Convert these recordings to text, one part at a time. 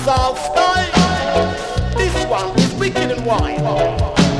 dancehall style. This one is wicked and wild.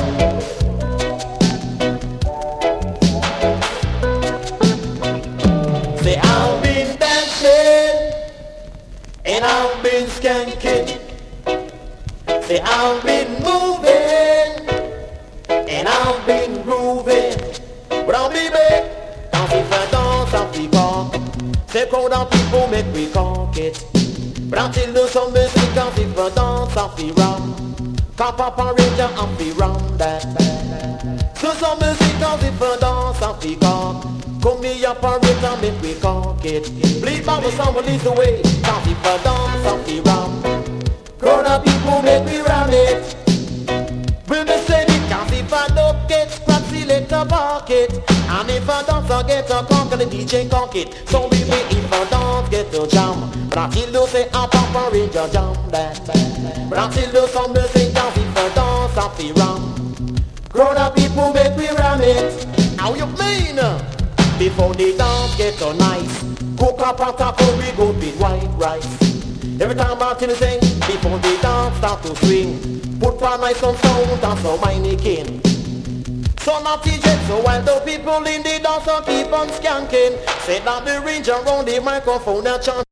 Say I've been dancing and I've been skanking. Say I've been moving and I've been grooving. Brown baby, quand il fait danse en flippant, c'est qu'on dans people make we conquête. Brown till do some music quand il fait danse en flippant, quand Papa Ranger en flippant that. So some music quand il fait danse en flippant, come me up and rhythm make we conquête. Bleed by the sound will lead the way, quand il fait danse en flippant. Crowd of people make me ram it. Will me say it can't if I don't get scratchy little pocket. And if I dance get a conk and the DJ conk it. So we may if I dance get a jam. But until you say I'm Papa Ranger jam that. But until you some music dance if I dance I feel ram. Crowd of people make me ram it. How you mean? Before the dance get so nice, cook up on top of we go with white rice. Every time I tell you sing, before the dance start to swing, put one nice some sound and some whiny king. So not yet, so while the people in the dance and keep on skanking, say that the range around the microphone and chant.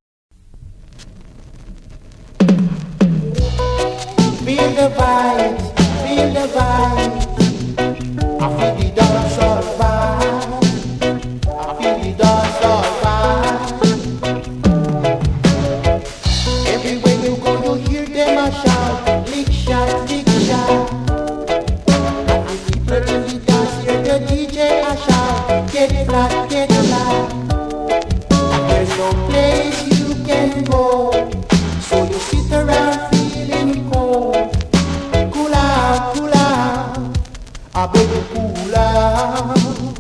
Feel the vibes, feel the vibes. I feel the dance all vibe. I feel the dance all vibe. Everywhere you go, you hear them a shout, lick shot, lick shot. And the people in the dance hear the DJ a shout, get flat, get flat. And there's no place you can go, so you sit around feeling cold. Cool out, cool out, I beg you cool out.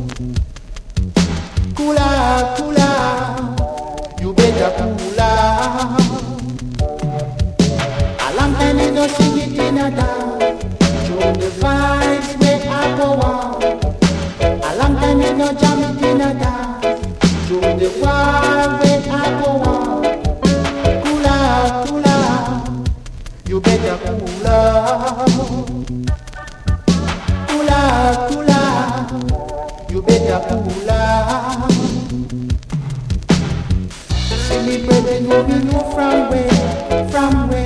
Cool out, cool out, you better cool out. A long time you don't sing it in a dance, show the vibes where I go on. A long time you don't jam it in a dance, show the vibe where I go on. Cool out, you better cool out. Cool out, you better cool out. See me brother, know me know from where, from where.